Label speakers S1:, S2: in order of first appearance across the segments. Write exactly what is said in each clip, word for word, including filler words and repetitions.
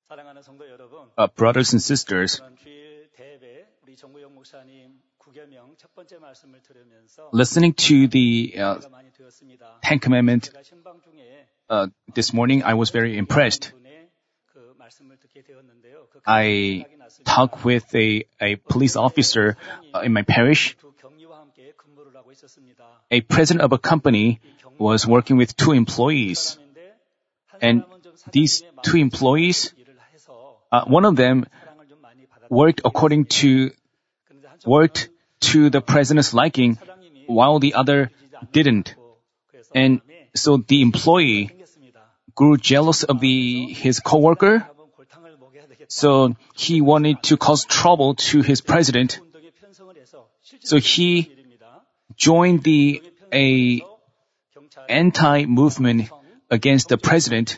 S1: Uh, brothers and sisters, listening to the uh, Ten Commandments uh, this morning, I was very impressed. I talked with a, a police officer uh, in my parish. A president of a company was working with two employees. And these two employees, uh, one of them worked according to, worked to the president's liking, while the other didn't. And so the employee grew jealous of the, his coworker. So he wanted to cause trouble to his president. So he joined the a anti-movement against the president,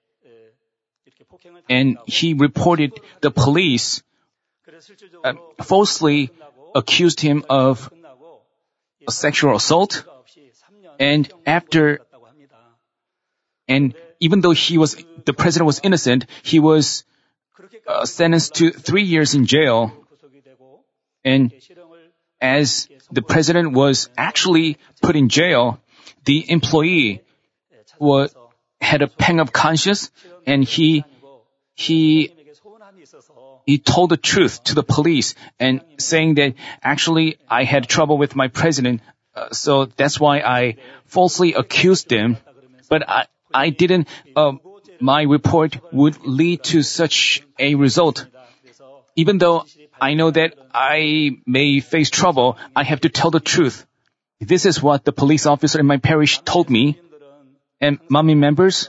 S1: and he reported the police uh, falsely accused him of a sexual assault. And after, and even though he was, the president was innocent, he was uh, sentenced to three years in jail. And as the president was actually put in jail, the employee was, had a pang of conscience, and he he he told the truth to the police and saying that actually I had trouble with my president, uh, so that's why I falsely accused him. But I I didn't. Uh, my report would lead to such a result. Even though I know that I may face trouble, I have to tell the truth. This is what the police officer in my parish told me. And mommy members,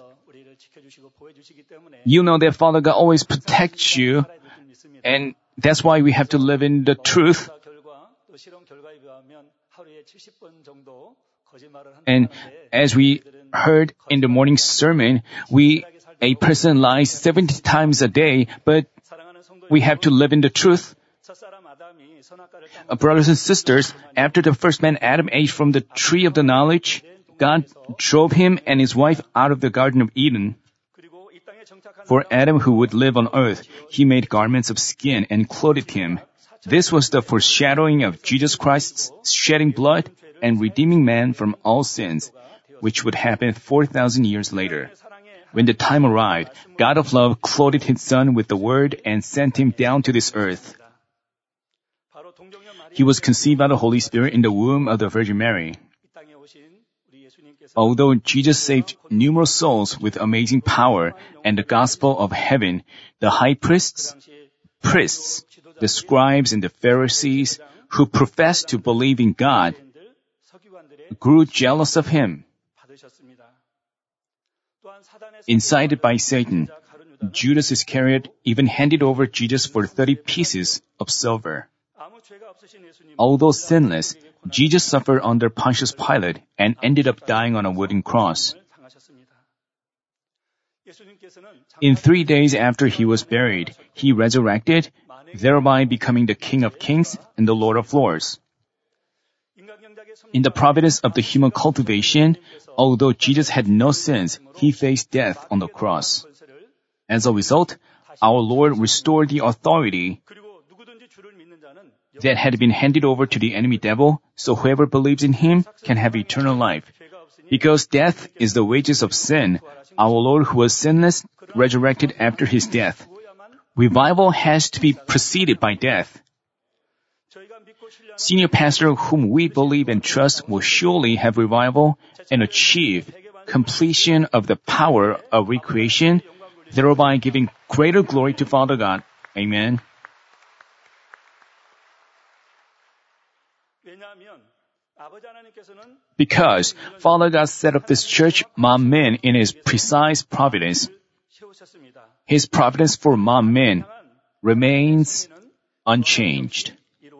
S1: you know that Father God always protects you, and that's why we have to live in the truth. And as we heard in the morning sermon, we a person lies seventy times a day, but we have to live in the truth. Uh, brothers and sisters, after the first man Adam ate from the tree of the knowledge, God drove him and his wife out of the Garden of Eden. For Adam, who would live on earth, he made garments of skin and clothed him. This was the foreshadowing of Jesus Christ's shedding blood and redeeming man from all sins, which would happen four thousand years later. When the time arrived, God of love clothed his Son with the Word and sent him down to this earth. He was conceived by the Holy Spirit in the womb of the Virgin Mary. Although Jesus saved numerous souls with amazing power and the gospel of heaven, the high priests, priests, the scribes and the Pharisees who professed to believe in God grew jealous of him. Incited by Satan, Judas Iscariot even handed over Jesus for thirty pieces of silver. Although sinless, Jesus suffered under Pontius Pilate and ended up dying on a wooden cross. In three days after he was buried, he resurrected, thereby becoming the King of Kings and the Lord of Lords. In the providence of the human cultivation, although Jesus had no sins, he faced death on the cross. As a result, our Lord restored the authority that had been handed over to the enemy devil, so whoever believes in him can have eternal life. Because death is the wages of sin, our Lord, who was sinless, resurrected after his death. Revival has to be preceded by death. Senior pastor whom we believe and trust will surely have revival and achieve completion of the power of recreation, thereby giving greater glory to Father God. Amen. Because Father God set up this church, Manmin, in His precise providence. His providence for Manmin remains unchanged.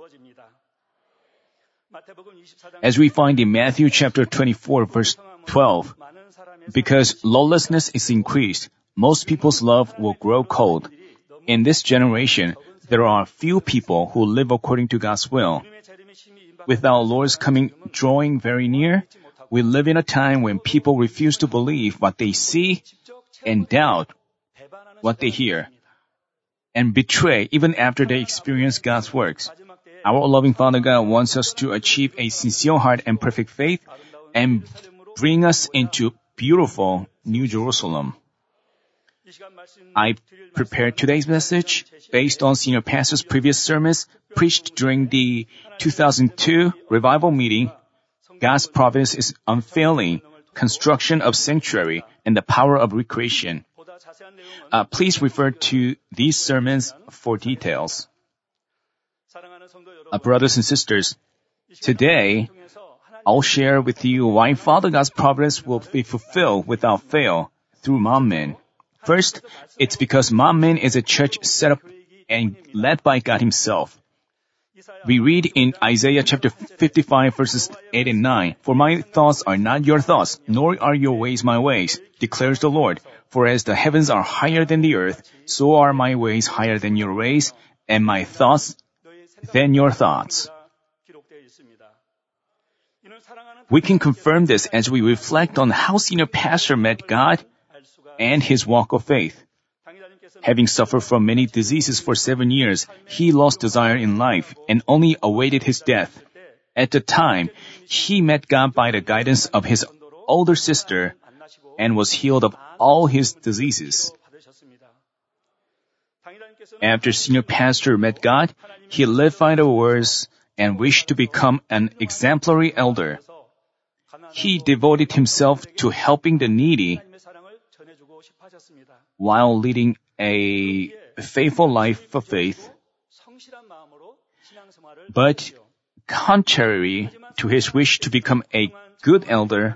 S1: As we find in Matthew chapter twenty-four, verse twelve, because lawlessness is increased, most people's love will grow cold. In this generation, there are few people who live according to God's will. With our Lord's coming drawing very near, we live in a time when people refuse to believe what they see and doubt what they hear. and betray even after they experience God's works. Our loving Father God wants us to achieve a sincere heart and perfect faith and bring us into beautiful New Jerusalem. I prepared today's message based on Senior Pastor's previous sermons preached during the two thousand two revival meeting. God's providence is unfailing, construction of sanctuary, and the power of recreation. Uh, please refer to these sermons for details. Uh, brothers and sisters, today, I'll share with you why Father God's providence will be fulfilled without fail through Manmin. First, it's because Manmin is a church set up and led by God Himself. We read in Isaiah chapter fifty-five verses eight and nine, "For my thoughts are not your thoughts, nor are your ways my ways, declares the Lord. For as the heavens are higher than the earth, so are my ways higher than your ways, and my thoughts than your thoughts." We can confirm this as we reflect on how Senior Pastor met God and his walk of faith. Having suffered from many diseases for seven years, he lost desire in life and only awaited his death. At the time, he met God by the guidance of his older sister and was healed of all his diseases. After Senior Pastor met God, he lived by the words and wished to become an exemplary elder. He devoted himself to helping the needy while leading a faithful life of faith. But contrary to his wish to become a good elder,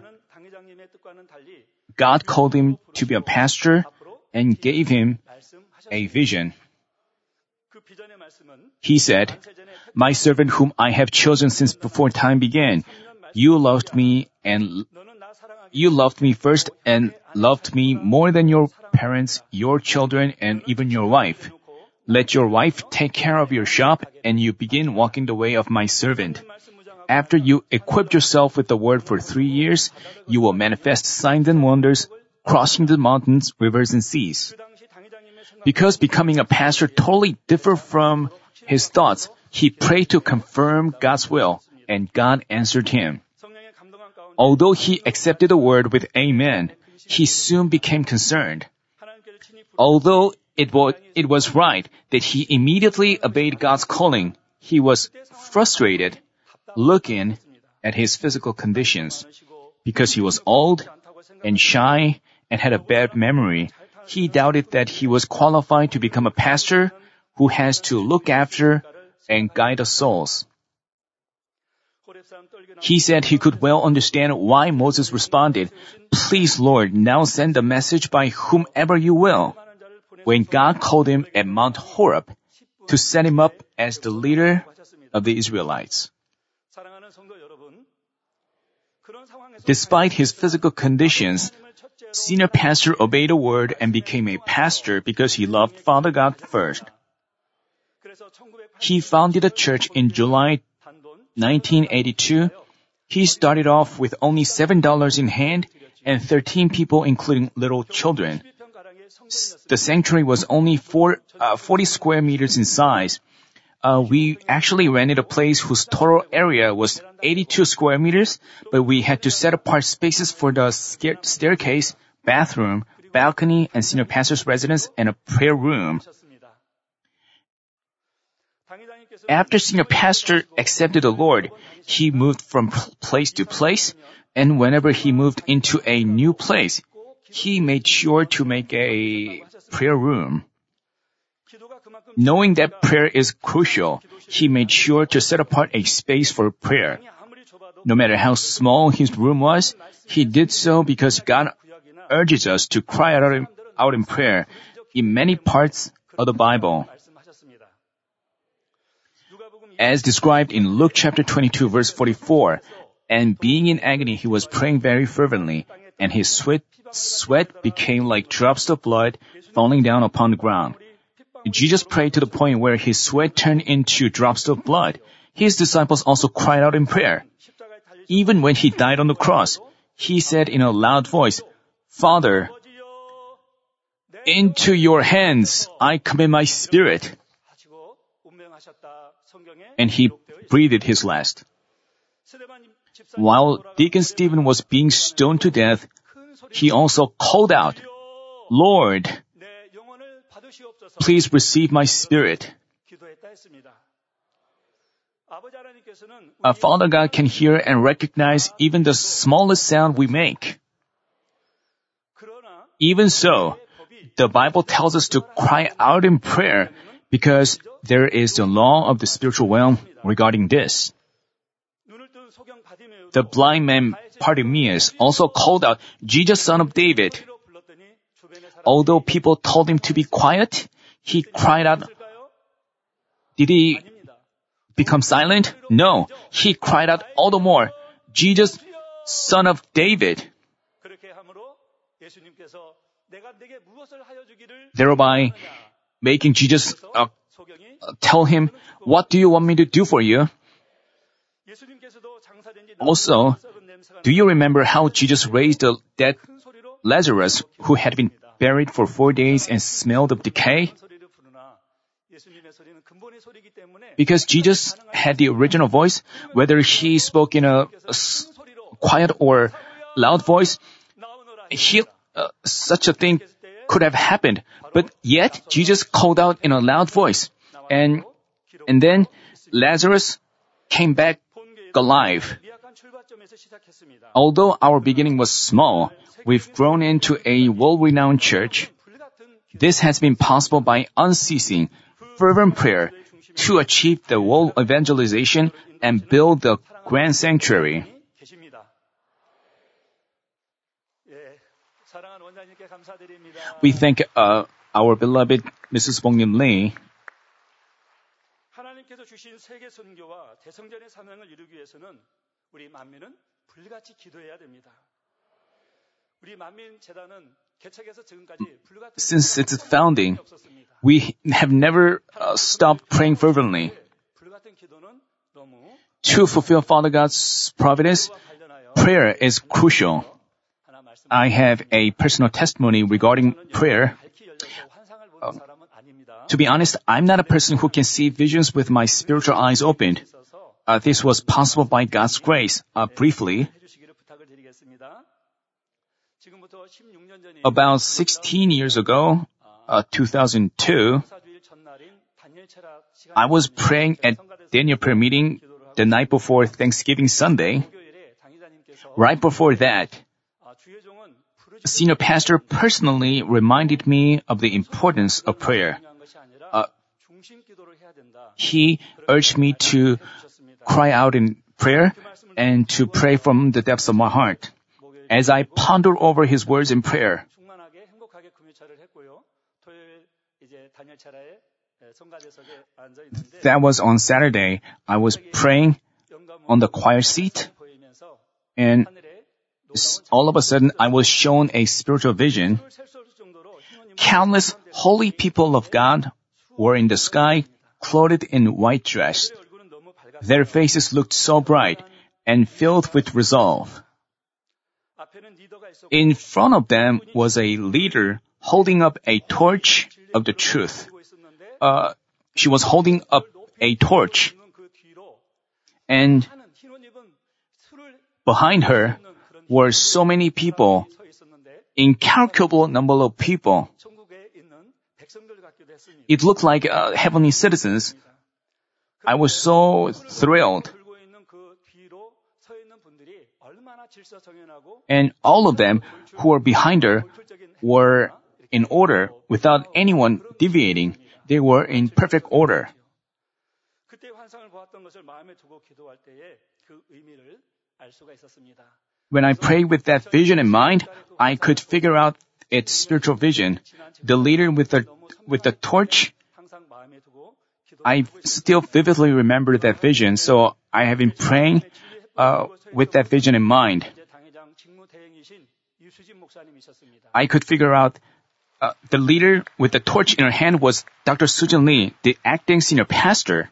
S1: God called him to be a pastor and gave him a vision. He said, "My servant whom I have chosen since before time began, you loved me and you loved me first and loved me more than your parents, your children, and even your wife. Let your wife take care of your shop, and you begin walking the way of my servant. After you equip yourself with the word for three years, you will manifest signs and wonders, crossing the mountains, rivers, and seas." Because becoming a pastor totally differed from his thoughts, he prayed to confirm God's will, and God answered him. Although he accepted the word with amen, he soon became concerned. Although it was, it was right that he immediately obeyed God's calling, he was frustrated looking at his physical conditions. Because he was old and shy and had a bad memory, he doubted that he was qualified to become a pastor who has to look after and guide the souls. He said he could well understand why Moses responded, "Please, Lord, now send the message by whomever you will," when God called him at Mount Horeb to set him up as the leader of the Israelites. Despite his physical conditions, Senior Pastor obeyed the word and became a pastor because he loved Father God first. He founded a church in July nineteen eighty-two. He started off with only seven dollars in hand and thirteen people, including little children. The sanctuary was only four, uh, forty square meters in size. Uh, we actually rented a place whose total area was eighty-two square meters, but we had to set apart spaces for the stair- staircase, bathroom, balcony, and Senior Pastor's residence, and a prayer room. After Senior Pastor accepted the Lord, he moved from place to place, and whenever he moved into a new place, he made sure to make a prayer room. Knowing that prayer is crucial, he made sure to set apart a space for prayer. No matter how small his room was, he did so because God urges us to cry out in, out in prayer in many parts of the Bible. As described in Luke chapter twenty-two verse forty-four, and being in agony he was praying very fervently, and his sweat, sweat became like drops of blood falling down upon the ground. Jesus prayed to the point where his sweat turned into drops of blood. His disciples also cried out in prayer. Even when he died on the cross, he said in a loud voice, "Father, Into your hands I commit my spirit. And he breathed his last. While Deacon Stephen was being stoned to death, he also called out, Lord, please receive my spirit. Our Father God can hear and recognize even the smallest sound we make. Even so, the Bible tells us to cry out in prayer because there is the law of the spiritual realm regarding this. The blind man Bartimaeus also called out, Jesus, son of David. Although people told him to be quiet, he cried out. Did he become silent? No, he cried out all the more, Jesus, son of David. Thereby making Jesus uh, tell him, what do you want me to do for you? Also, do you remember how Jesus raised the dead Lazarus who had been buried for four days and smelled of decay? Because Jesus had the original voice, whether he spoke in a, a quiet or loud voice, he, uh, such a thing could have happened. But yet, Jesus called out in a loud voice. And, and then Lazarus came back alive. Although our beginning was small, we've grown into a well-renowned church. This has been possible by unceasing, fervent prayer to achieve the world evangelization and build the grand sanctuary. We thank uh, our beloved Missus Bong-Nim Lee.
S2: 하나님께서 주신 세계 선교와 대성전의 사명을 이루기 위해서는 우리 만민은 불같이 기도해야 됩니다. 우리 만민 재단은 개척에서 지금까지 불같은
S1: Since its founding, we have never uh, stopped praying fervently. To fulfill Father God's providence, prayer is crucial. I have a personal testimony regarding prayer. Um, to be honest, I'm not a person who can see visions with my spiritual eyes opened. Uh, this was possible by God's grace. Uh, briefly, about sixteen years ago, uh, two thousand two, I was praying at Daniel prayer meeting the night before Thanksgiving Sunday. Right before that, senior pastor personally reminded me of the importance of prayer. Uh, he urged me to cry out in prayer and to pray from the depths of my heart. As I pondered over his words in prayer, that was on Saturday. I was praying on the choir seat, and all of a sudden I was shown a spiritual vision. Countless holy people of God were in the sky, clothed in white dress. Their faces looked so bright and filled with resolve. In front of them was a leader holding up a torch of the truth. Uh, she was holding up a torch, and behind her were so many people, incalculable number of people. It looked like uh, heavenly citizens. I was so thrilled. And all of them who were behind her were in order without anyone deviating. They were in perfect order. When I prayed with that vision in mind, I could figure out its spiritual vision. The leader with the with the torch, I still vividly remember that vision, so I have been praying uh, with that vision in mind. I could figure out uh, the leader with the torch in her hand was Doctor Sujin Lee, the acting senior pastor.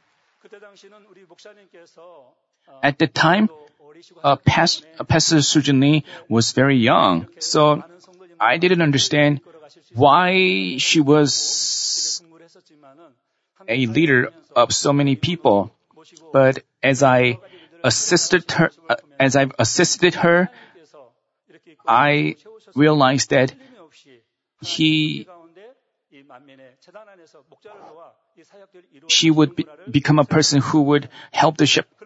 S1: At the time, uh, past, uh, Pastor Sujin Lee was very young, so I didn't understand why she was a leader of so many people. But as I assisted her, uh, as I've assisted her, I realized that he, she would be, become a person who would help the shepherd.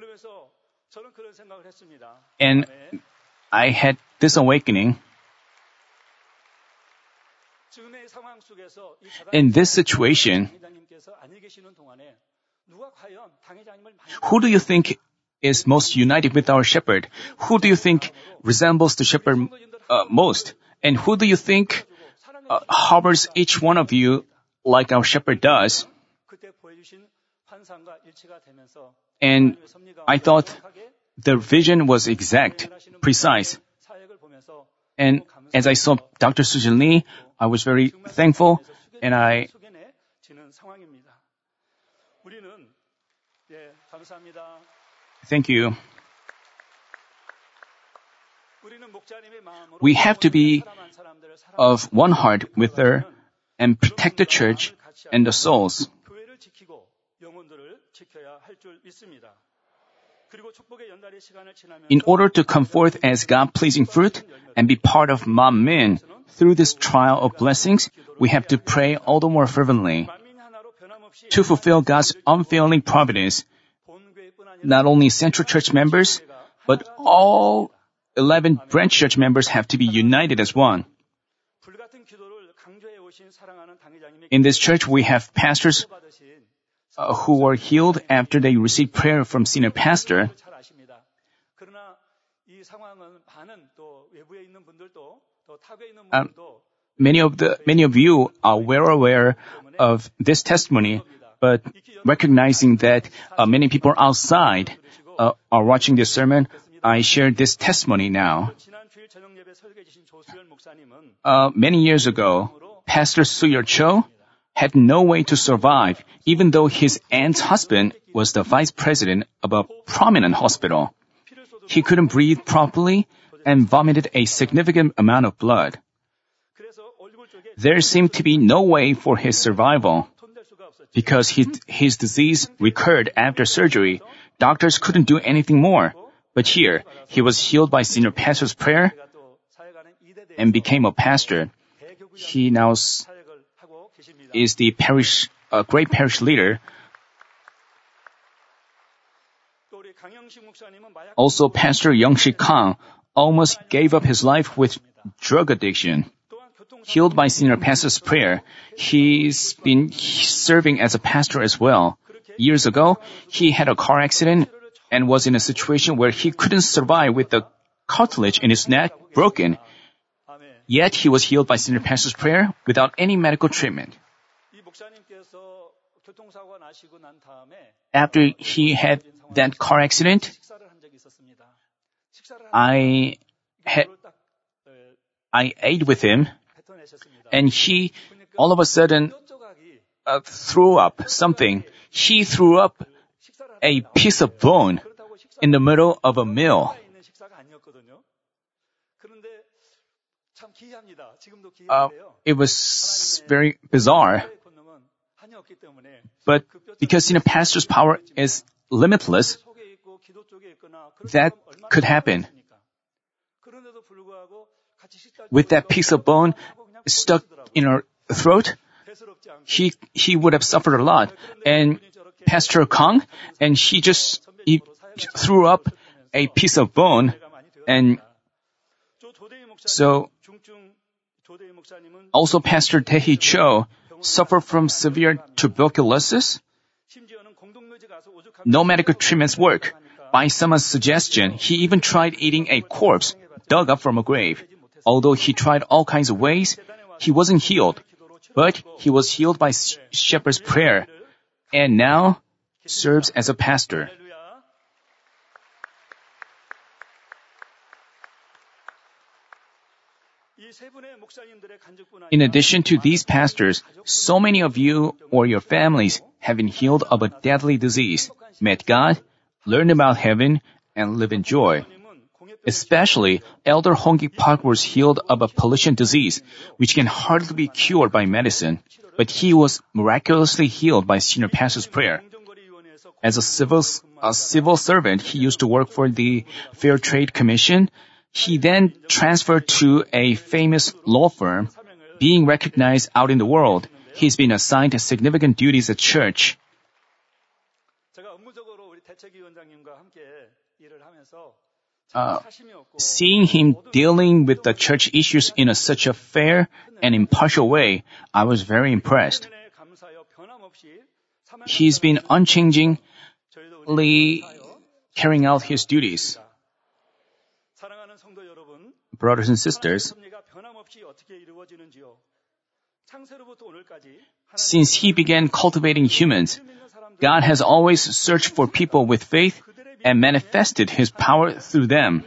S1: And I had this awakening. In this situation, who do you think is most united with our shepherd? Who do you think resembles the shepherd uh, most? And who do you think uh, harbors each one of you like our shepherd does? And I thought the vision was exact, precise. And as I saw Doctor Sujin Lee, I was very thankful, and I thank you. We have to be of one heart with her and protect the church and the souls. In order to come forth as God-pleasing fruit and be part of Manmin through this trial of blessings, we have to pray all the more fervently. To fulfill God's unfailing providence, not only Central Church members, but all eleven branch church members have to be united as one. In this church, we have pastors uh, who were healed after they received prayer from senior pastor. Um, many of the many of you are well aware of this testimony, but recognizing that uh, many people outside uh, are watching this sermon, I share this testimony now. Uh, many years ago, Pastor Suyeo Cho had no way to survive, even though his aunt's husband was the vice president of a prominent hospital. He couldn't breathe properly and vomited a significant amount of blood. There seemed to be no way for his survival. Because his, his disease recurred after surgery, doctors couldn't do anything more. But here, he was healed by senior pastor's prayer and became a pastor. He now is the parish, uh, great parish leader. Also, Pastor Young-Shik Kang almost gave up his life with drug addiction. Healed by senior pastor's prayer, he's been serving as a pastor as well. Years ago, he had a car accident and was in a situation where he couldn't survive with the cartilage in his neck broken. Yet he was healed by senior pastor's prayer without any medical treatment. After he had that car accident, I had, I ate with him, and he all of a sudden uh, threw up something. He threw up a piece of bone in the middle of a meal. Uh, it was very bizarre. But because, you know, pastor's power is limitless, that could happen. With that piece of bone stuck in her throat, he he would have suffered a lot. And Pastor Kang, and he just he threw up a piece of bone, and so also Pastor Tae-hee Cho suffered from severe tuberculosis. No medical treatments work. By someone's suggestion, he even tried eating a corpse dug up from a grave. Although he tried all kinds of ways, he wasn't healed. But he was healed by shepherd's prayer, and now serves as a pastor. In addition to these pastors, so many of you or your families have been healed of a deadly disease, met God, learned about heaven, and live in joy. Especially, Elder Hong-Gik Park was healed of a pollution disease, which can hardly be cured by medicine, but he was miraculously healed by senior pastor's prayer. As a civil, a civil servant, he used to work for the Fair Trade Commission. He then transferred to a famous law firm. Being recognized out in the world, he's been assigned significant duties at church. Uh, seeing him dealing with the church issues in a, such a fair and impartial way, I was very impressed. He's been unchangingly carrying out his duties. Brothers and sisters, since he began cultivating humans, God has always searched for people with faith and manifested His power through them.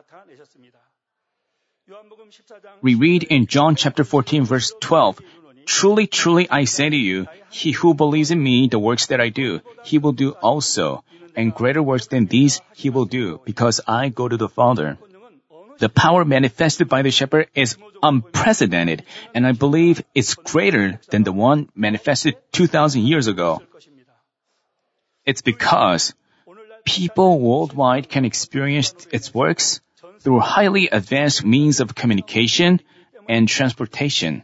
S1: We read in John chapter fourteen verse twelve, "Truly, truly, I say to you, he who believes in me, the works that I do, he will do also, and greater works than these he will do, because I go to the Father." The power manifested by the shepherd is unprecedented, and I believe it's greater than the one manifested two thousand years ago. It's because people worldwide can experience its works through highly advanced means of communication and transportation.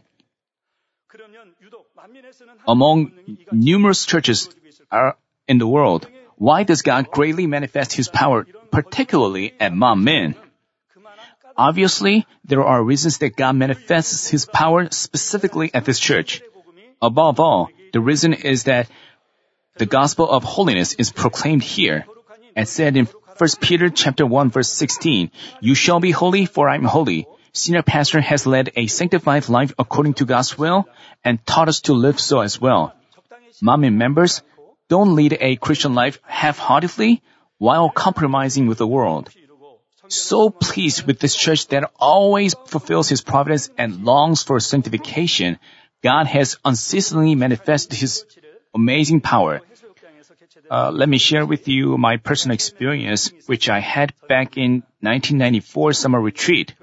S1: Among numerous churches are in the world, why does God greatly manifest His power, particularly at Manmin? Obviously, there are reasons that God manifests His power specifically at this church. Above all, the reason is that the gospel of holiness is proclaimed here. As said in First Peter chapter one verse sixteen, "You shall be holy, for I am holy." Senior pastor has led a sanctified life according to God's will and taught us to live so as well. Manmin members, don't lead a Christian life half-heartedly while compromising with the world. So pleased with this church that always fulfills His providence and longs for sanctification, God has unceasingly manifested His amazing power. Uh, let me share with you my personal experience, which I had back in nineteen ninety-four summer retreat.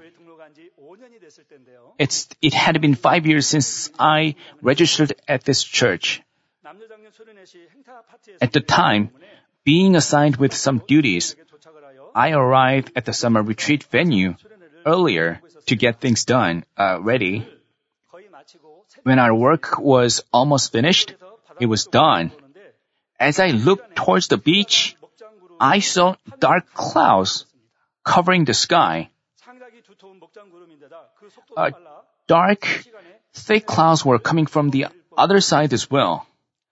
S1: It's, it had been five years since I registered at this church. At the time, being assigned with some duties, I arrived at the summer retreat venue earlier to get things done, uh, ready. When our work was almost finished, it was done. As I looked towards the beach, I saw dark clouds covering the sky. Uh, dark, thick clouds were coming from the other side as well.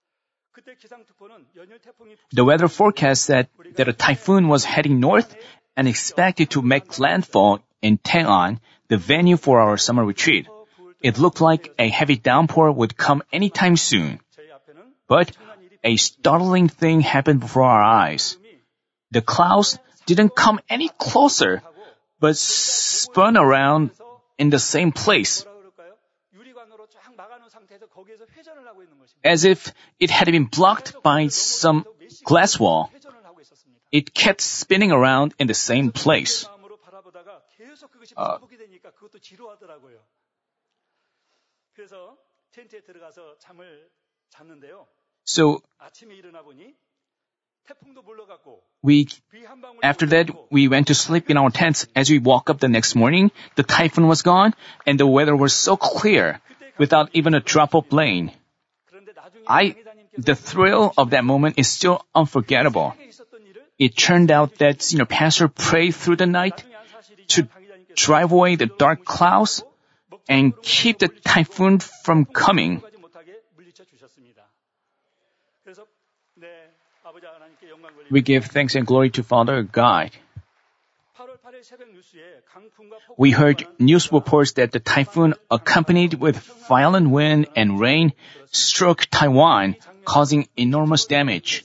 S1: The weather forecast said that a typhoon was heading north and expected to make landfall in Taean, the venue for our summer retreat. It looked like a heavy downpour would come anytime soon. But a startling thing happened before our eyes. The clouds didn't come any closer, but spun around in the same place, as if it had been blocked by some glass wall. It kept spinning around in the same place. Uh, so, we, after that, we went to sleep in our tents. As we woke up the next morning, the typhoon was gone and the weather was so clear without even a drop of rain. I, the thrill of that moment is still unforgettable. It turned out that senior pastor prayed through the night to drive away the dark clouds and keep the typhoon from coming. We give thanks and glory to Father God. We heard news reports that the typhoon, accompanied with violent wind and rain, struck Taiwan, causing enormous damage.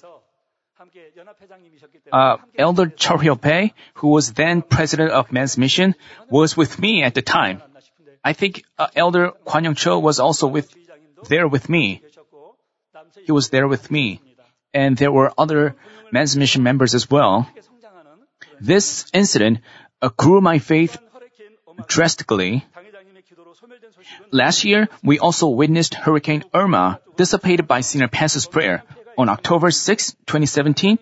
S1: Uh, Elder Cho Hyeo-bae, who was then president of Men's Mission, was with me at the time. I think uh, Elder Kwan Young-cho was also with there with me. He was there with me. And there were other Men's Mission members as well. This incident uh, grew my faith drastically. Last year, we also witnessed Hurricane Irma dissipated by Senior Pastor's prayer. On October sixth, twenty seventeen,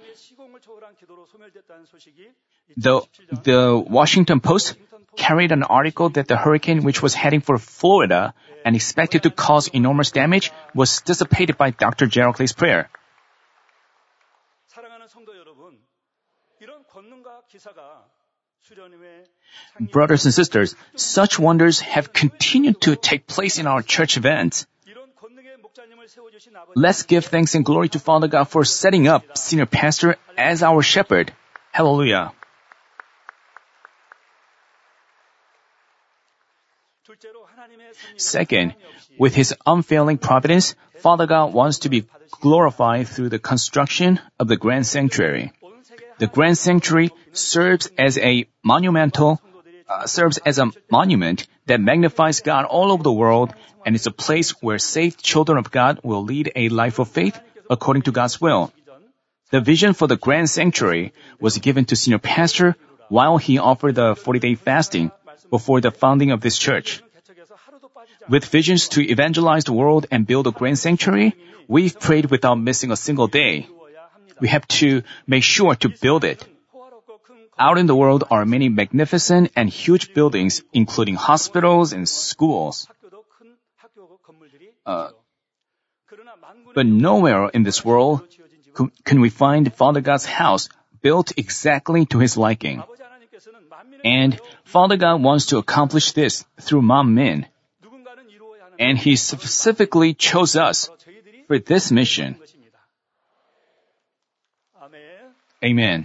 S1: the, the Washington Post carried an article that the hurricane, which was heading for Florida and expected to cause enormous damage, was dissipated by Doctor Gerald Clay's prayer. Brothers and sisters, such wonders have continued to take place in our church events. Let's give thanks and glory to Father God for setting up Senior Pastor as our shepherd. Hallelujah. Second, with His unfailing providence, Father God wants to be glorified through the construction of the Grand Sanctuary. The Grand Sanctuary serves as a monumental, uh, serves as a monument that magnifies God all over the world, and is a place where saved children of God will lead a life of faith according to God's will. The vision for the Grand Sanctuary was given to Senior Pastor while he offered the forty-day fasting before the founding of this church. With visions to evangelize the world and build a Grand Sanctuary, we've prayed without missing a single day. We have to make sure to build it. Out in the world are many magnificent and huge buildings, including hospitals and schools. Uh, but nowhere in this world can we find Father God's house built exactly to His liking. And Father God wants to accomplish this through Manmin. And He specifically chose us for this mission. Amen.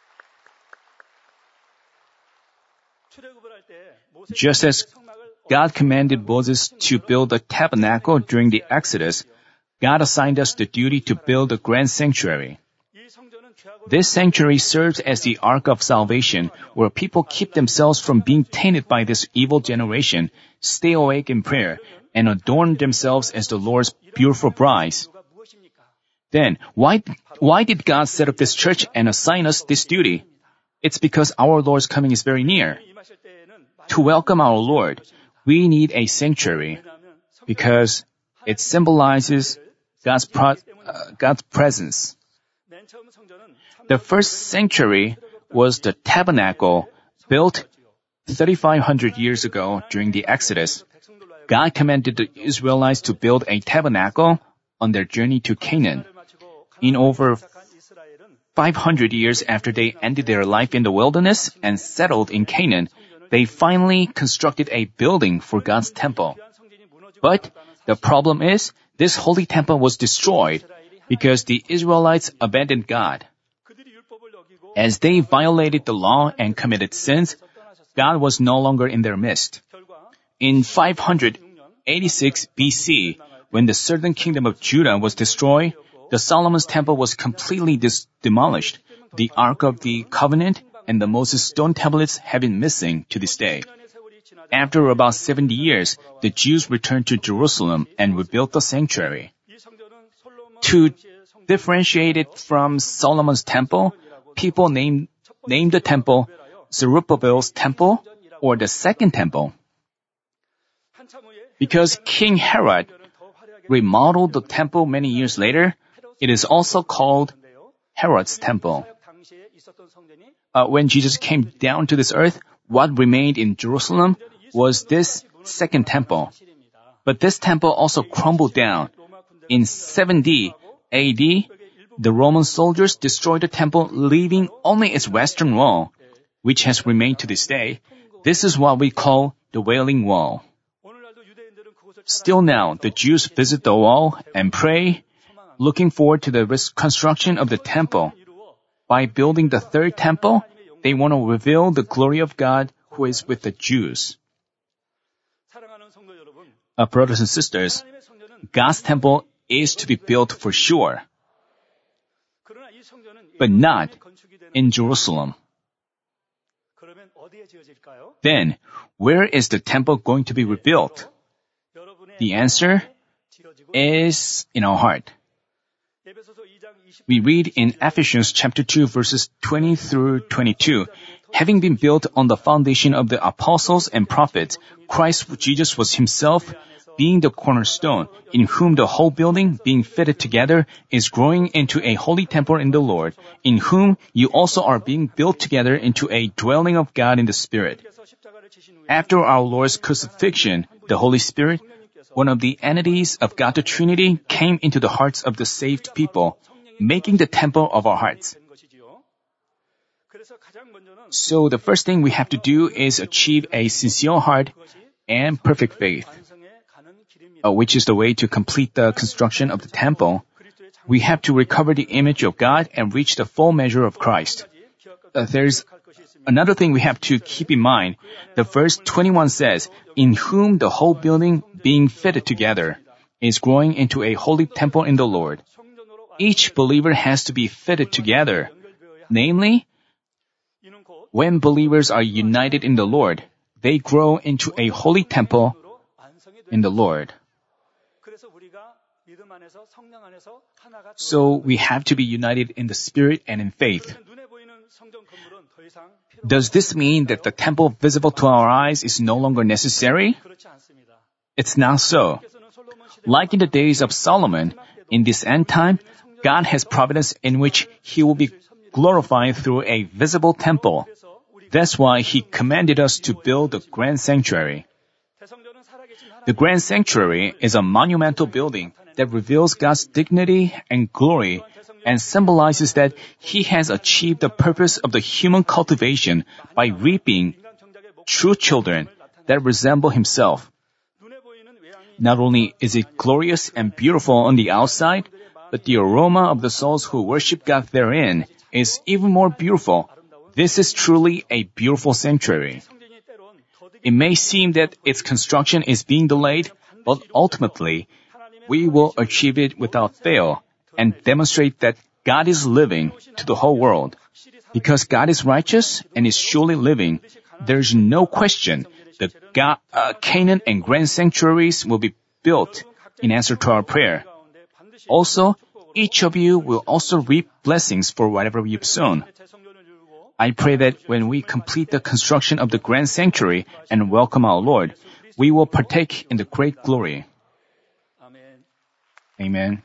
S1: Just as God commanded Moses to build a tabernacle during the Exodus, God assigned us the duty to build a grand sanctuary. This sanctuary serves as the ark of salvation, where people keep themselves from being tainted by this evil generation, stay awake in prayer, and adorn themselves as the Lord's beautiful brides. Then, why, why did God set up this church and assign us this duty? It's because our Lord's coming is very near. To welcome our Lord, we need a sanctuary, because it symbolizes God's, pro, uh, God's presence. The first sanctuary was the tabernacle built thirty-five hundred years ago during the Exodus. God commanded the Israelites to build a tabernacle on their journey to Canaan. In over five hundred years after they ended their life in the wilderness and settled in Canaan, they finally constructed a building for God's temple. But the problem is, this holy temple was destroyed because the Israelites abandoned God. As they violated the law and committed sins, God was no longer in their midst. In five hundred eighty-six B C, when the southern kingdom of Judah was destroyed, the Solomon's temple was completely dis- demolished. The Ark of the Covenant and the Moses stone tablets have been missing to this day. After about seventy years, the Jews returned to Jerusalem and rebuilt the sanctuary. To differentiate it from Solomon's temple, people named, named the temple Zerubbabel's temple or the second temple. Because King Herod remodeled the temple many years later, it is also called Herod's temple. Uh, when Jesus came down to this earth, what remained in Jerusalem was this second temple. But this temple also crumbled down. In seventy A D, the Roman soldiers destroyed the temple, leaving only its western wall, which has remained to this day. This is what we call the Wailing Wall. Still now, the Jews visit the wall and pray, looking forward to the reconstruction of the temple. By building the third temple, they want to reveal the glory of God who is with the Jews. Uh, brothers and sisters, God's temple is to be built for sure, but not in Jerusalem. Then, where is the temple going to be rebuilt? The answer is in our heart. We read in Ephesians chapter two verses twenty through twenty-two, Having been built on the foundation of the apostles and prophets, Christ Jesus was himself being the cornerstone, in whom the whole building, being fitted together, is growing into a holy temple in the Lord, in whom you also are being built together into a dwelling of God in the Spirit. After our Lord's crucifixion, the Holy Spirit, one of the entities of God the Trinity, came into the hearts of the saved people, making the temple of our hearts. So the first thing we have to do is achieve a sincere heart and perfect faith, uh, which is the way to complete the construction of the temple. We have to recover the image of God and reach the full measure of Christ. Uh, there's another thing we have to keep in mind. The verse twenty-one says, in whom the whole building being fitted together is growing into a holy temple in the Lord. Each believer has to be fitted together. Namely, when believers are united in the Lord, they grow into a holy temple in the Lord. So we have to be united in the Spirit and in faith. Does this mean that the temple visible to our eyes is no longer necessary? It's not so. Like in the days of Solomon, in this end time, God has providence in which He will be glorified through a visible temple. That's why He commanded us to build the grand sanctuary. The grand sanctuary is a monumental building that reveals God's dignity and glory and symbolizes that He has achieved the purpose of the human cultivation by reaping true children that resemble Himself. Not only is it glorious and beautiful on the outside, but the aroma of the souls who worship God therein is even more beautiful. This is truly a beautiful sanctuary. It may seem that its construction is being delayed, but ultimately, we will achieve it without fail and demonstrate that God is living to the whole world. Because God is righteous and is surely living, there is no question that God, uh, Canaan and grand sanctuaries will be built in answer to our prayer. Also, each of you will also reap blessings for whatever you've sown. I pray that when we complete the construction of the grand sanctuary and welcome our Lord, we will partake in the great glory. Amen.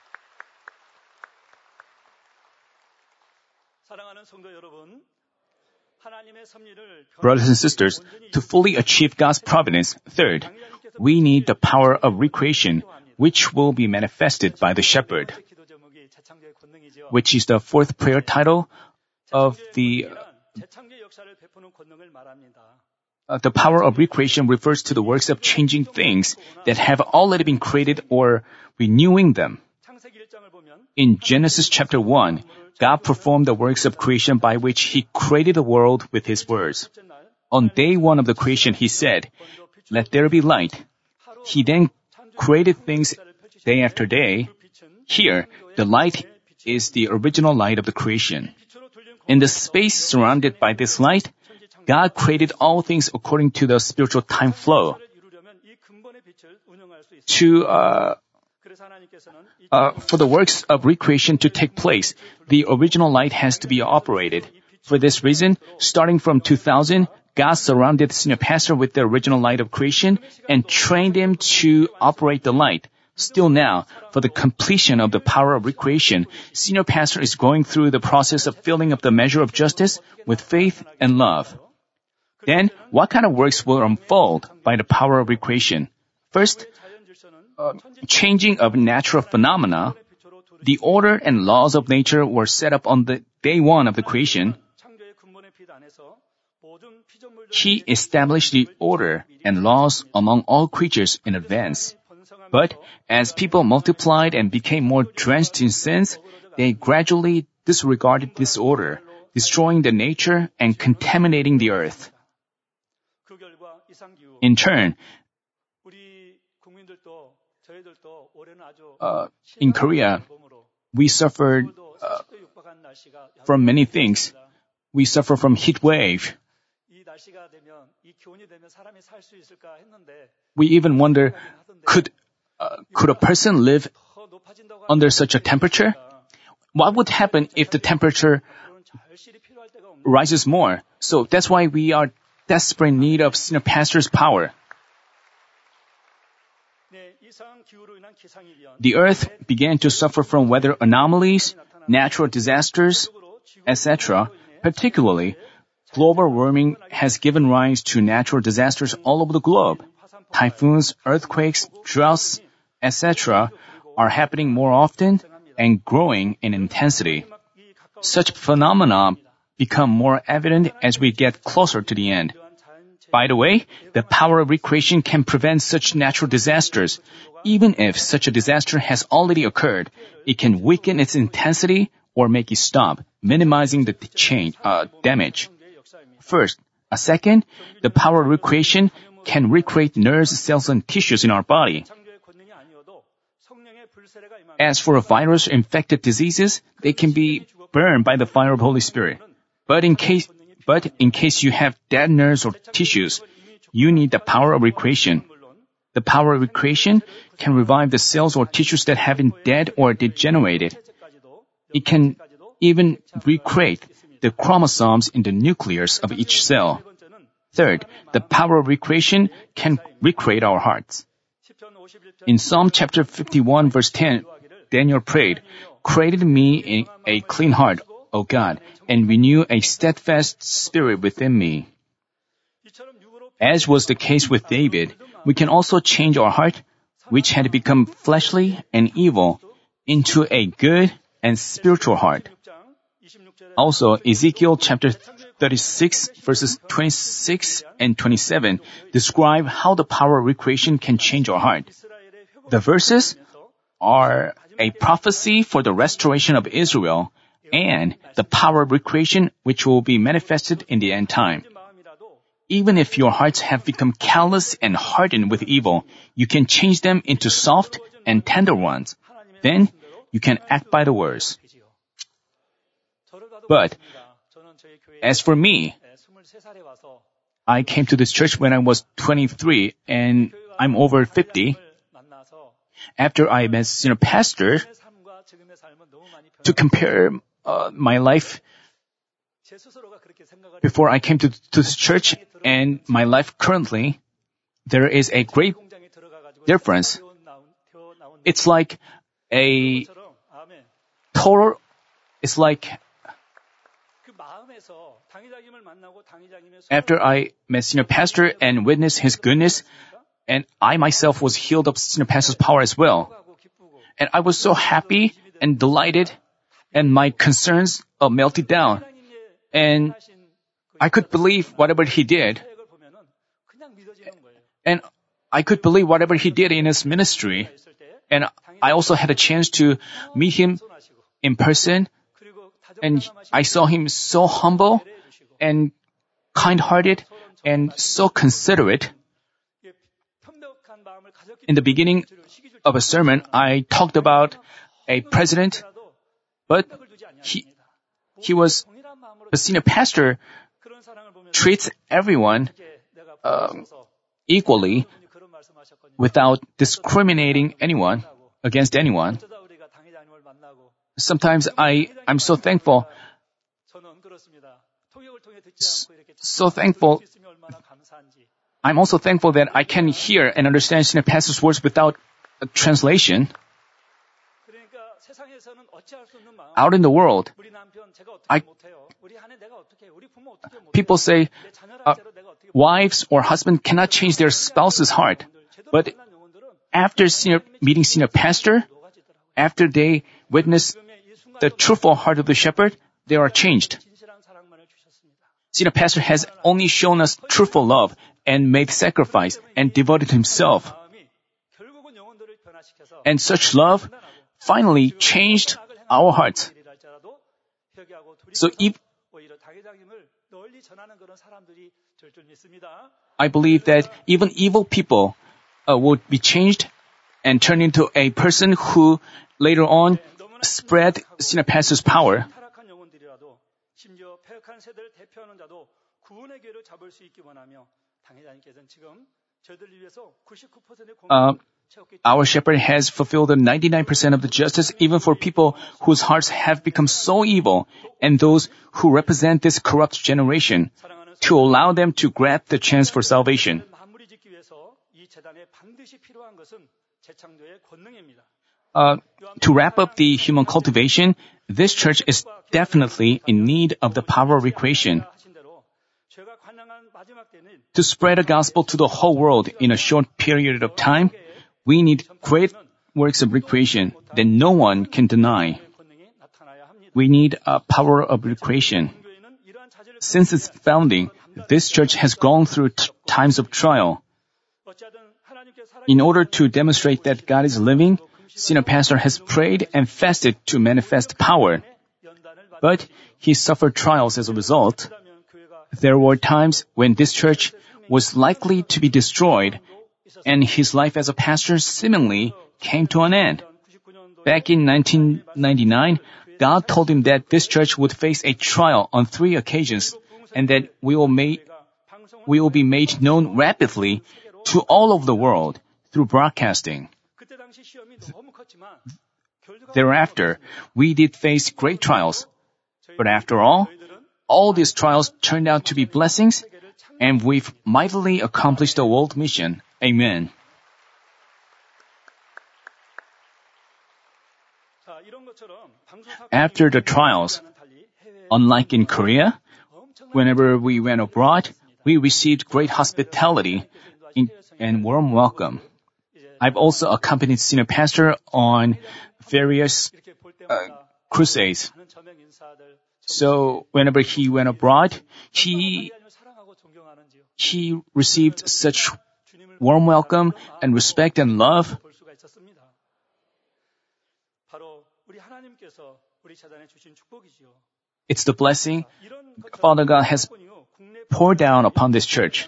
S1: Brothers and sisters, to fully achieve God's providence, third, we need the power of recreation, which will be manifested by the shepherd, which is the fourth prayer title of the uh, the power of recreation refers to the works of changing things that have already been created or renewing them. In Genesis chapter one, God performed the works of creation by which He created the world with His words. On day one of the creation, He said, "Let there be light." He then created things day after day. Here, the light is the original light of the creation. In the space surrounded by this light, God created all things according to the spiritual time flow. To uh, uh, for the works of recreation to take place, the original light has to be operated. For this reason, starting from two thousand, God surrounded Senior Pastor with the original light of creation and trained him to operate the light. Still now, for the completion of the power of recreation, Senior Pastor is going through the process of filling up the measure of justice with faith and love. Then, what kind of works will unfold by the power of recreation? First, uh, changing of natural phenomena. The order and laws of nature were set up on the day one of the creation. He established the order and laws among all creatures in advance. But as people multiplied and became more drenched in sins, they gradually disregarded this order, destroying the nature and contaminating the earth. In turn, uh, in Korea, we suffered uh, from many things. We suffer from heat wave. We even wonder, could uh, could a person live under such a temperature? What would happen if the temperature rises more. So that's why we are desperate in need of senior pastor's power. The earth began to suffer from weather anomalies, natural disasters, et cetera. Particularly, global warming has given rise to natural disasters all over the globe. Typhoons, earthquakes, droughts, et cetera are happening more often and growing in intensity. Such phenomena become more evident as we get closer to the end. By the way, the power of recreation can prevent such natural disasters. Even if such a disaster has already occurred, it can weaken its intensity or make it stop, minimizing the change, uh, damage. First, a second, the power of recreation can recreate nerves, cells, and tissues in our body. As for virus-infected diseases, they can be burned by the fire of Holy Spirit. But in case, but in case you have dead nerves or tissues, you need the power of recreation. The power of recreation can revive the cells or tissues that have been dead or degenerated. It can even recreate the chromosomes in the nucleus of each cell. Third, the power of recreation can recreate our hearts. In Psalm chapter fifty-one, verse ten, Daniel prayed, "Create in me a clean heart, O God, and renew a steadfast spirit within me." As was the case with David, we can also change our heart, which had become fleshly and evil, into a good and spiritual heart. Also, Ezekiel chapter thirty-six, verses twenty-six and twenty-seven describe how the power of recreation can change our heart. The verses are a prophecy for the restoration of Israel and the power of recreation which will be manifested in the end time. Even if your hearts have become callous and hardened with evil, you can change them into soft and tender ones. Then, you can act by the words. But, as for me, I came to this church when I was twenty-three and I'm over fifty. After I met senior pastor, to compare uh, my life before I came to, to this church and my life currently, there is a great difference. It's like a total, it's like after I met senior pastor and witnessed his goodness, and I myself was healed of senior pastor's power as well. And I was so happy and delighted, and my concerns uh, melted down. And I could believe whatever he did. And I could believe whatever he did in his ministry. And I also had a chance to meet him in person. And I saw him so humble and kind-hearted and so considerate. In the beginning of a sermon, I talked about a president, but he, he was a senior pastor, treats everyone um, equally without discriminating anyone against anyone. Sometimes I, I'm so thankful, so thankful. I'm also thankful that I can hear and understand senior pastor's words without a translation. Out in the world, I, people say uh, wives or husbands cannot change their spouse's heart. But after senior, meeting senior pastor, after they witness the truthful heart of the shepherd, they are changed. Senior pastor has only shown us truthful love and made sacrifice and devoted himself. And such love finally changed our hearts. So if I believe that even evil people uh, would be changed and turn into a person who later on spread senior pastor's power. Uh, Our shepherd has fulfilled the ninety-nine percent of the justice even for people whose hearts have become so evil and those who represent this corrupt generation to allow them to grab the chance for salvation. Uh, to wrap up the human cultivation, this church is definitely in need of the power of recreation. To spread the gospel to the whole world in a short period of time, we need great works of recreation that no one can deny. We need a power of recreation. Since its founding, this church has gone through t- times of trial. In order to demonstrate that God is living, Senior Pastor has prayed and fasted to manifest power. But he suffered trials as a result. There were times when this church was likely to be destroyed, and his life as a pastor seemingly came to an end. Back in nineteen ninety-nine, God told him that this church would face a trial on three occasions, and that we will, make, we will be made known rapidly to all over the world through broadcasting. Thereafter, we did face great trials. But after all, all these trials turned out to be blessings, and we've mightily accomplished the world mission. Amen. After the trials, unlike in Korea, whenever we went abroad, we received great hospitality and warm welcome. I've also accompanied Senior Pastor on various uh, crusades. So whenever he went abroad, he he received such warm welcome and respect and love. It's the blessing Father God has poured down upon this church.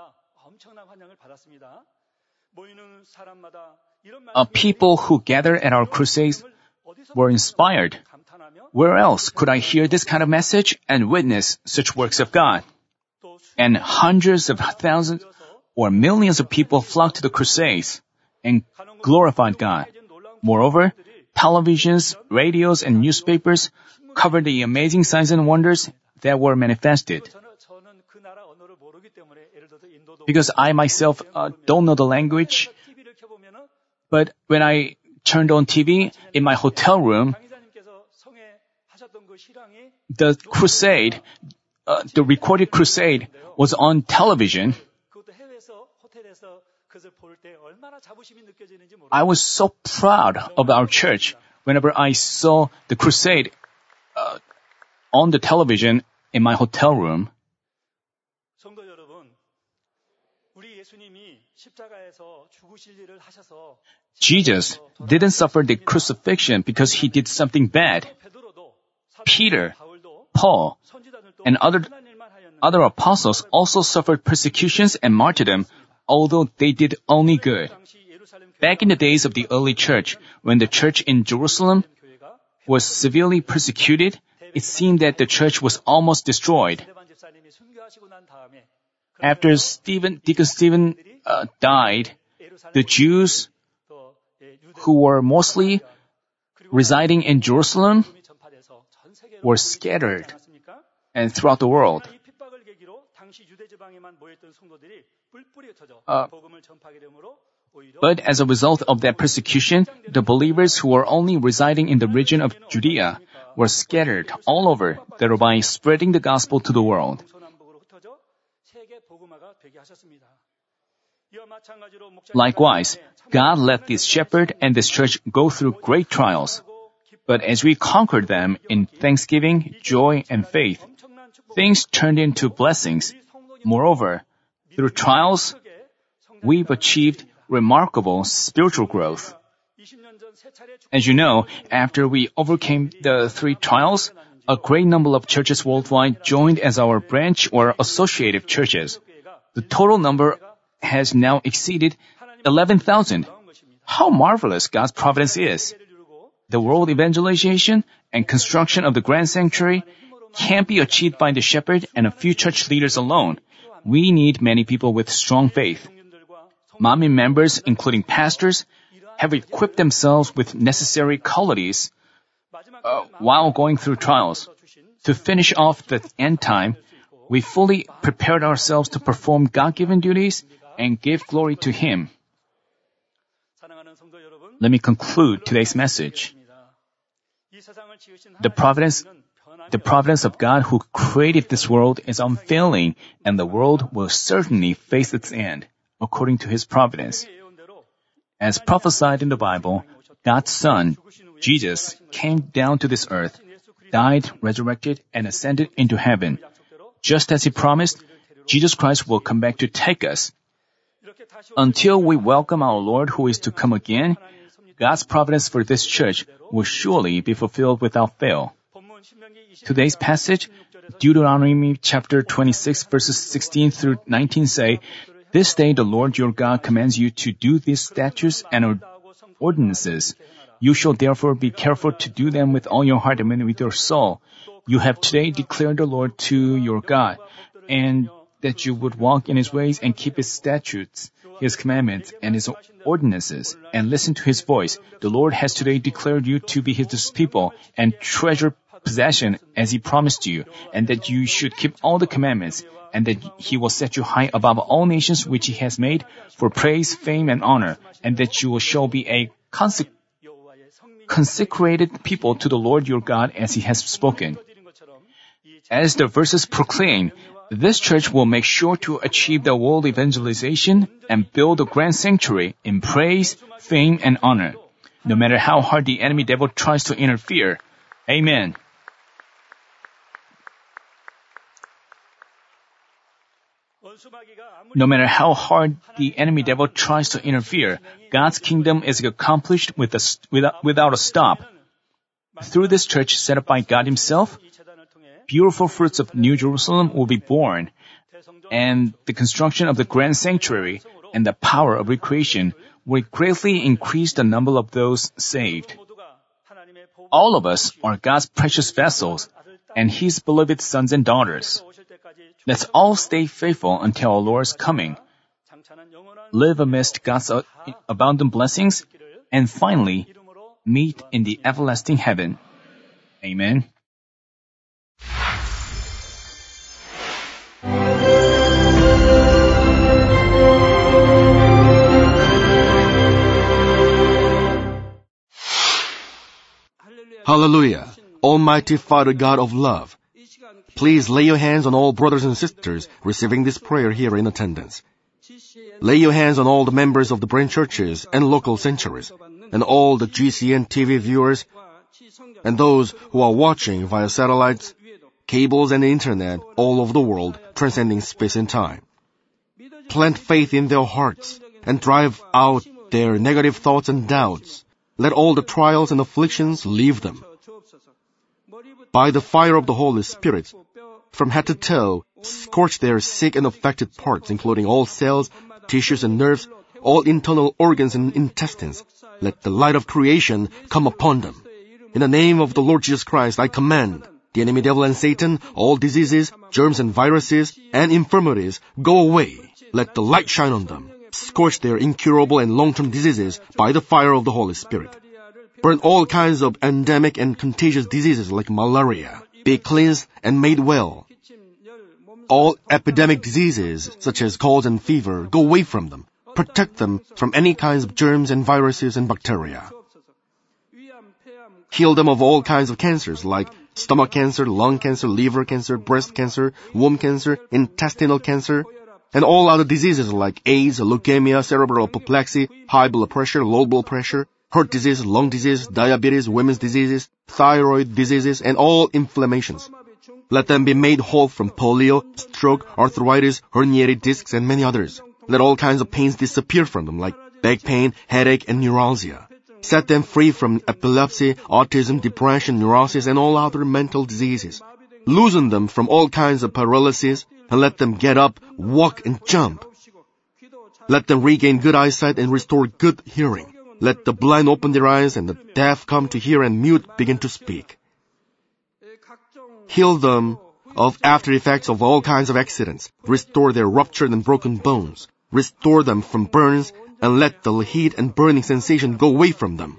S1: Uh, people who gather at our crusades were inspired. Where else could I hear this kind of message and witness such works of God? And hundreds of thousands or millions of people flocked to the crusades and glorified God. Moreover, televisions, radios, and newspapers covered the amazing signs and wonders that were manifested. Because I myself uh, don't know the language, but when I turned on T V in my hotel room, the crusade, uh, the recorded crusade was on television. I was so proud of our church whenever I saw the crusade uh, on the television in my hotel room. Jesus didn't suffer the crucifixion because he did something bad. Peter, Paul, and other, other apostles also suffered persecutions and martyrdom, although they did only good. Back in the days of the early church, when the church in Jerusalem was severely persecuted, it seemed that the church was almost destroyed. After Stephen, Deacon Stephen uh, died, the Jews who were mostly residing in Jerusalem were scattered and throughout the world. Uh, but as a result of that persecution, the believers who were only residing in the region of Judea were scattered all over, thereby spreading the gospel to the world. Likewise, God let this shepherd and this church go through great trials. But as we conquered them in thanksgiving, joy, and faith, things turned into blessings. Moreover, through trials, we've achieved remarkable spiritual growth. As you know, after we overcame the three trials, a great number of churches worldwide joined as our branch or associative churches. The total number has now exceeded eleven thousand. How marvelous God's providence is! The world evangelization and construction of the Grand Sanctuary can't be achieved by the shepherd and a few church leaders alone. We need many people with strong faith. Manmin members, including pastors, have equipped themselves with necessary qualities uh, while going through trials. To finish off the end time, we fully prepared ourselves to perform God-given duties and give glory to Him. Let me conclude today's message. The providence, the providence of God who created this world is unfailing, and the world will certainly face its end, according to His providence. As prophesied in the Bible, God's Son, Jesus, came down to this earth, died, resurrected, and ascended into heaven. Just as He promised, Jesus Christ will come back to take us. Until we welcome our Lord who is to come again, God's providence for this church will surely be fulfilled without fail. Today's passage, Deuteronomy chapter twenty-six, verses sixteen through nineteen say, "This day the Lord your God commands you to do these statutes and ordinances. You shall therefore be careful to do them with all your heart and with your soul. You have today declared the Lord to your God, and that you would walk in His ways and keep His statutes, His commandments, and His ordinances, and listen to His voice. The Lord has today declared you to be His people and treasure possession as He promised you, and that you should keep all the commandments, and that He will set you high above all nations which He has made for praise, fame, and honor, and that you will shall be a consec- consecrated people to the Lord your God as He has spoken." As the verses proclaim, this church will make sure to achieve the world evangelization and build a grand sanctuary in praise, fame, and honor, no matter how hard the enemy devil tries to interfere. Amen. No matter how hard the enemy devil tries to interfere, God's kingdom is accomplished with a, without, without a stop. Through this church set up by God Himself, beautiful fruits of New Jerusalem will be born, and the construction of the grand sanctuary and the power of recreation will greatly increase the number of those saved. All of us are God's precious vessels and His beloved sons and daughters. Let's all stay faithful until our Lord's coming, live amidst God's abundant blessings, and finally, meet in the everlasting heaven. Amen.
S3: Hallelujah! Almighty Father God of love, please lay your hands on all brothers and sisters receiving this prayer here in attendance. Lay your hands on all the members of the branch churches and local sanctuaries, and all the G C N T V viewers, and those who are watching via satellites, cables, and internet all over the world, transcending space and time. Plant faith in their hearts and drive out their negative thoughts and doubts. Let all the trials and afflictions leave them. By the fire of the Holy Spirit, from head to toe, scorch their sick and affected parts, including all cells, tissues, and nerves, all internal organs and intestines. Let the light of creation come upon them. In the name of the Lord Jesus Christ, I command the enemy devil and Satan, all diseases, germs and viruses, and infirmities, go away. Let the light shine on them. Scorch their incurable and long-term diseases by the fire of the Holy Spirit. Burn all kinds of endemic and contagious diseases like malaria. Be cleansed and made well. All epidemic diseases, such as colds and fever, go away from them. Protect them from any kinds of germs and viruses and bacteria. Heal them of all kinds of cancers like stomach cancer, lung cancer, liver cancer, breast cancer, womb cancer, intestinal cancer, and all other diseases like AIDS, leukemia, cerebral apoplexy, high blood pressure, low blood pressure, heart disease, lung disease, diabetes, women's diseases, thyroid diseases, and all inflammations. Let them be made whole from polio, stroke, arthritis, herniated discs, and many others. Let all kinds of pains disappear from them like back pain, headache, and neuralgia. Set them free from epilepsy, autism, depression, neurosis, and all other mental diseases. Loosen them from all kinds of paralysis, and let them get up, walk, and jump. Let them regain good eyesight and restore good hearing. Let the blind open their eyes and the deaf come to hear and mute begin to speak. Heal them of after effects of all kinds of accidents. Restore their ruptured and broken bones. Restore them from burns and let the heat and burning sensation go away from them.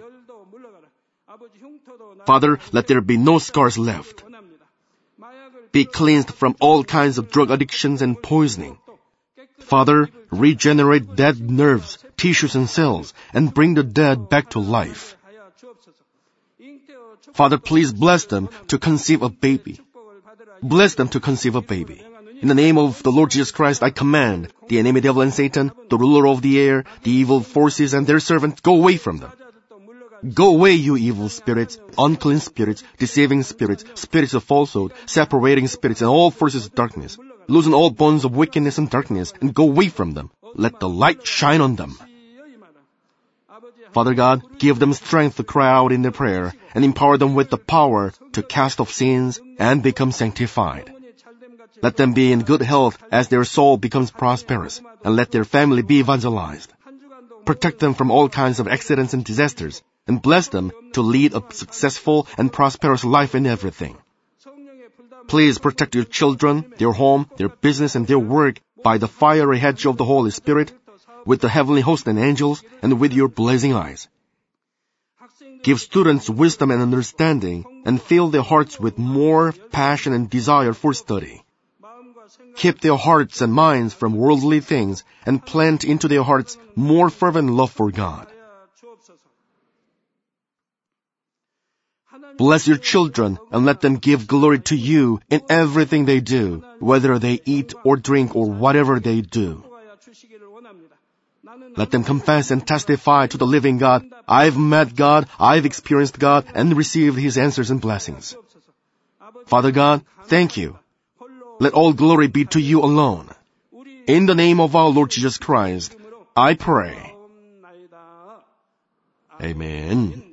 S3: Father, let there be no scars left. Be cleansed from all kinds of drug addictions and poisoning. Father, regenerate dead nerves, tissues and cells, and bring the dead back to life. Father, please bless them to conceive a baby. Bless them to conceive a baby. In the name of the Lord Jesus Christ, I command the enemy devil and Satan, the ruler of the air, the evil forces and their servants, go away from them. Go away, you evil spirits, unclean spirits, deceiving spirits, spirits of falsehood, separating spirits, and all forces of darkness. Loosen all bonds of wickedness and darkness, and go away from them. Let the light shine on them. Father God, give them strength to cry out in their prayer, and empower them with the power to cast off sins and become sanctified. Let them be in good health as their soul becomes prosperous, and let their family be evangelized. Protect them from all kinds of accidents and disasters, and bless them to lead a successful and prosperous life in everything. Please protect your children, their home, their business, and their work by the fiery hedge of the Holy Spirit, with the heavenly host and angels, and with your blazing eyes. Give students wisdom and understanding, and fill their hearts with more passion and desire for study. Keep their hearts and minds from worldly things, and plant into their hearts more fervent love for God. Bless your children and let them give glory to you in everything they do, whether they eat or drink or whatever they do. Let them confess and testify to the living God, I've met God, I've experienced God, and received His answers and blessings. Father God, thank you. Let all glory be to you alone. In the name of our Lord Jesus Christ, I pray. Amen.